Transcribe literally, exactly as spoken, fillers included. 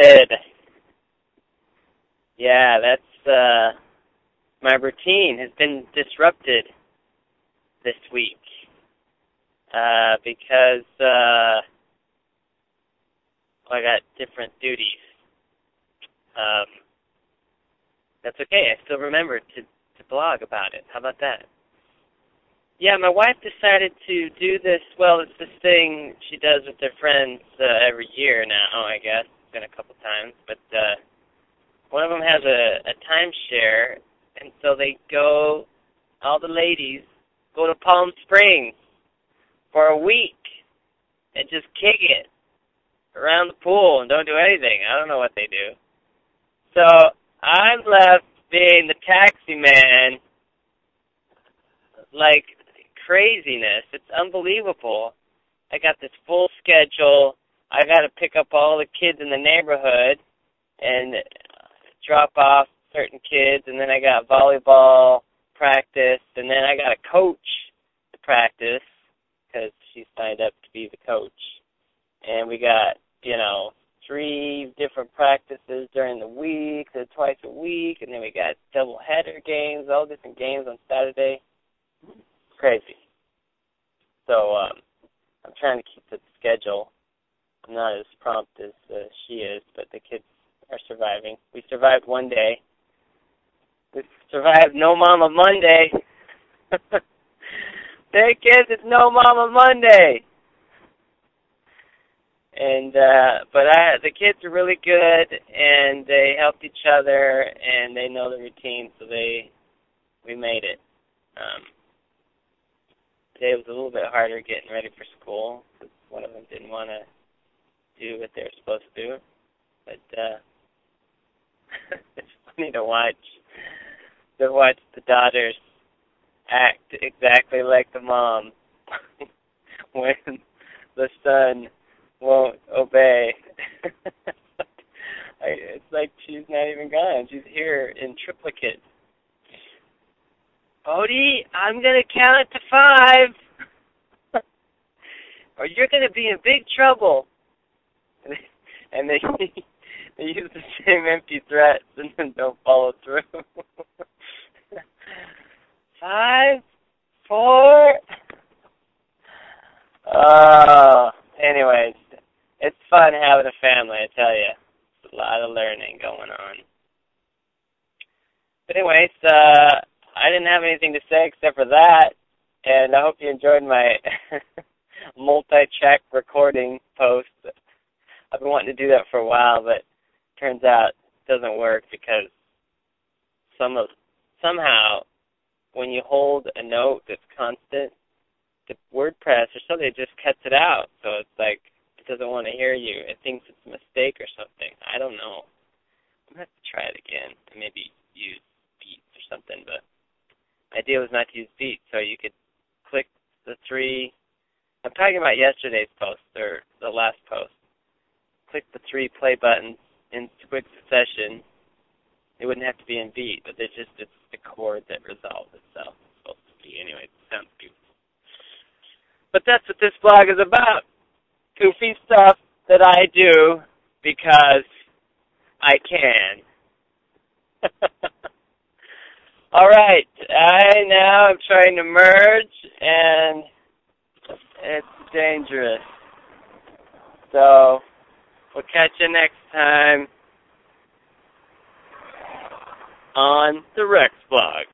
did. Yeah, that's, uh, my routine has been disrupted this week, uh, because, uh, I got different duties. Um, that's okay. I still remember to, to blog about it. How about that? Yeah, my wife decided to do this, well, it's this thing she does with her friends uh, every year now, I guess. It's been a couple times. But uh, one of them has a, a timeshare, and so they go, all the ladies, go to Palm Springs for a week and just kick it around the pool and don't do anything. I don't know what they do. So I'm left being the taxi man, like craziness. It's unbelievable. I got this full schedule. I got to pick up all the kids in the neighborhood and drop off certain kids, and then I got volleyball practice, and then I got a coach to practice because she signed up to be the coach. And we got, you know, three different practices during the week, so twice a week, and then we got double header games, all different games on Saturday. It's crazy. So um, I'm trying to keep to the schedule. I'm not as prompt as uh, she is, but the kids are surviving. We survived one day. We survived No Mama Monday. Hey kids, it's No Mama Monday. And uh, but I, the kids are really good, and they helped each other, and they know the routine, so they we made it. Um, today was a little bit harder getting ready for school because one of them didn't want to do what they were supposed to do. But uh, it's funny to watch to watch the daughters act exactly like the mom when the son won't obey. It's like she's not even gone. She's here in triplicate. Bodhi, I'm going to count it to five, or you're going to be in big trouble. And they they use the same empty threats and then don't follow through. Five, four. Uh, anyways, it's fun having a family, I tell you. There's a lot of learning going on. But anyways, uh, I didn't have anything to say except for that, and I hope you enjoyed my multi-track recording post. I've been wanting to do that for a while, but it turns out it doesn't work because some of somehow when you hold a note that's constant, the WordPress or something just cuts it out. So it's like it doesn't want to hear you. It thinks it's a mistake or something. I don't know. I'm going to have to try it again and maybe use Beats or something. But the idea was not to use Beats, so you could click the three. I'm talking about yesterday's post or the last post. Click the three play buttons in quick succession. It wouldn't have to be in beat, but it's just it's the chord that resolves itself. It's supposed to be anyway. It sounds beautiful. But that's what this blog is about. Goofy stuff that I do because I can. All right. I now am trying to merge, and it's dangerous. So we'll catch you next time on the Rex Blog.